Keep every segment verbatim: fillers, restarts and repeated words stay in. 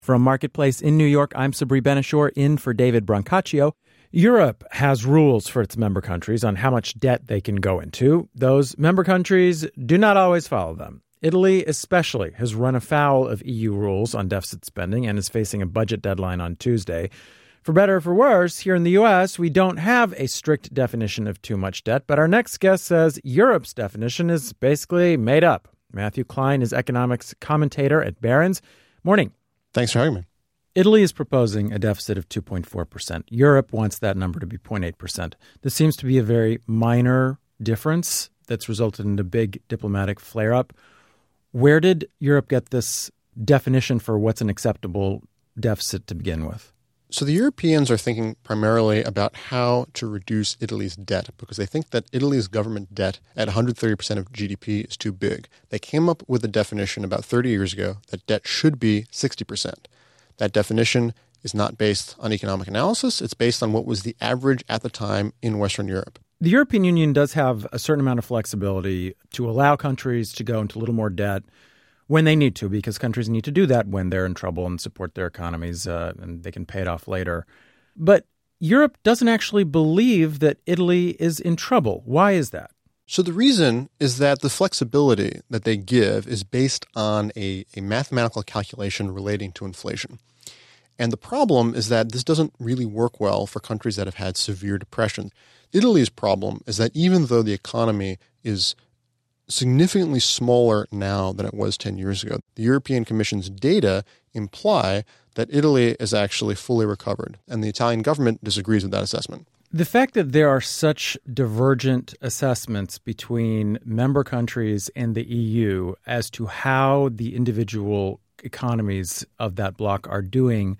From Marketplace in New York, I'm Sabri Ben-Achour, in for David Brancaccio. Europe has rules for its member countries on how much debt they can go into. Those member countries do not always follow them. Italy especially has run afoul of E U rules on deficit spending and is facing a budget deadline on Tuesday. For better or for worse, here in the U S, we don't have a strict definition of too much debt, but our next guest says Europe's definition is basically made up. Matthew Klein is economics commentator at Barron's. Morning. Thanks for having me. Italy is proposing a deficit of two point four percent. Europe wants that number to be zero point eight percent. This seems to be a very minor difference that's resulted in a big diplomatic flare-up. Where did Europe get this definition for what's an acceptable deficit to begin with? So the Europeans are thinking primarily about how to reduce Italy's debt because they think that Italy's government debt at one hundred thirty percent of G D P is too big. They came up with a definition about thirty years ago that debt should be sixty percent. That definition is not based on economic analysis. It's based on what was the average at the time in Western Europe. The European Union does have a certain amount of flexibility to allow countries to go into a little more debt when they need to, because countries need to do that when they're in trouble and support their economies, uh, and they can pay it off later. But Europe doesn't actually believe that Italy is in trouble. Why is that? So the reason is that the flexibility that they give is based on a, a mathematical calculation relating to inflation. And the problem is that this doesn't really work well for countries that have had severe depression. Italy's problem is that even though the economy is significantly smaller now than it was ten years ago, the European Commission's data imply that Italy is actually fully recovered, and the Italian government disagrees with that assessment. The fact that there are such divergent assessments between member countries and the E U as to how the individual economies of that bloc are doing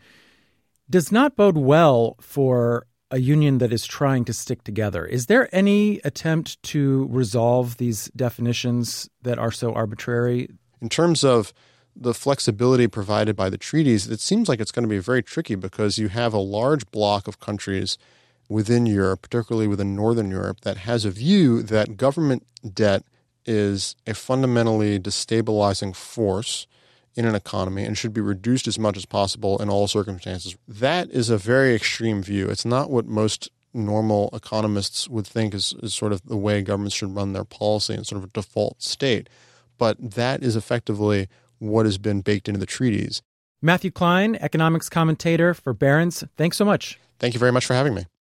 does not bode well for a union that is trying to stick together. Is there any attempt to resolve these definitions that are so arbitrary? In terms of the flexibility provided by the treaties, it seems like it's going to be very tricky because you have a large block of countries within Europe, particularly within Northern Europe, that has a view that government debt is a fundamentally destabilizing force in an economy and should be reduced as much as possible in all circumstances. That is a very extreme view. It's not what most normal economists would think is, is sort of the way governments should run their policy in sort of a default state. But that is effectively what has been baked into the treaties. Matthew Klein, economics commentator for Barron's. Thanks so much. Thank you very much for having me.